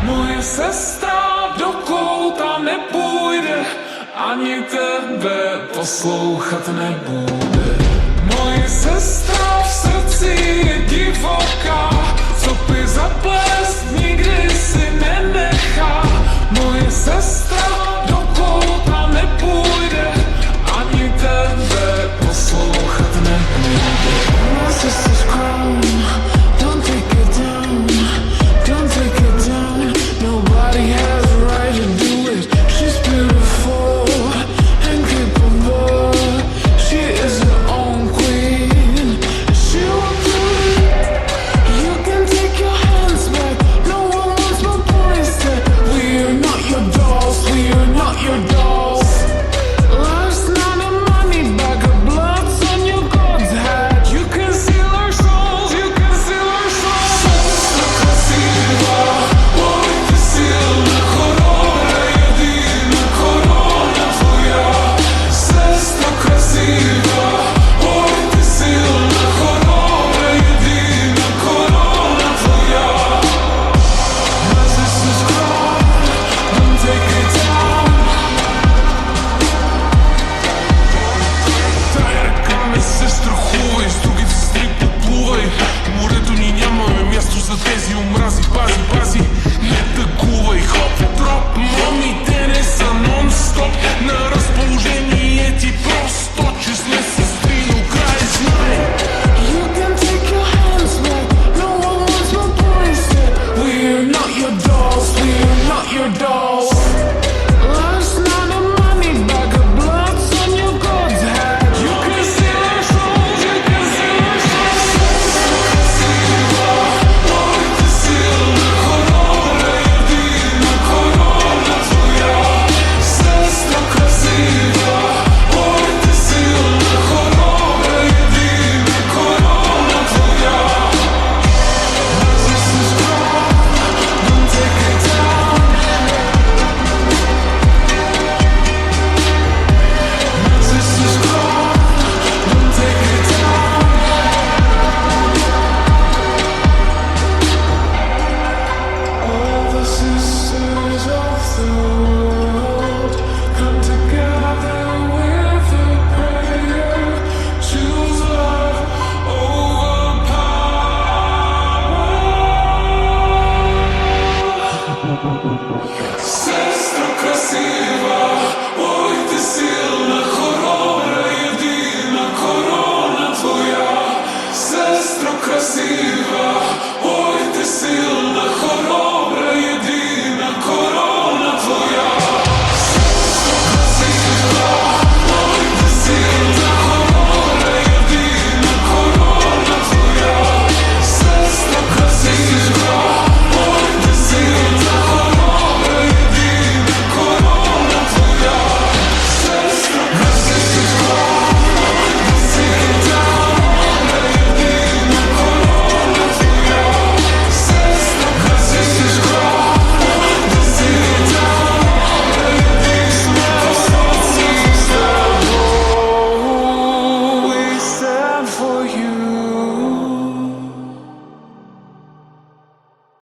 Moje sestra do kouta nepůjde, ani tebe poslouchat nebude. Moje sestra v srdci je divoká, co by zaplést nikdy si nenechá. Moje sestra do kouta nepůjde, ani tebe poslouchat nebude. My sister's crown, don't take it down, don't take it down. Nobody has a right to do it. She's beautiful and capable. She is her own queen. She will do it. You can take your hands back. No one wants my boys dead. We are not your dolls. We are not your dolls. Life's not a money bag of bloods on your god's hat. You can steal our souls. You can steal our souls. Sestra krasiva, oj ty silna korona, jedina korona tvoja. Sestra krasiva, oj ty silna korona, jedina korona tvoja. My sister's crown, don't take it down. Дай ръка ми, сестра, хубава, и с другите сестри поплувай. Морето ни нямаме място за тези омрази. Пази, пази.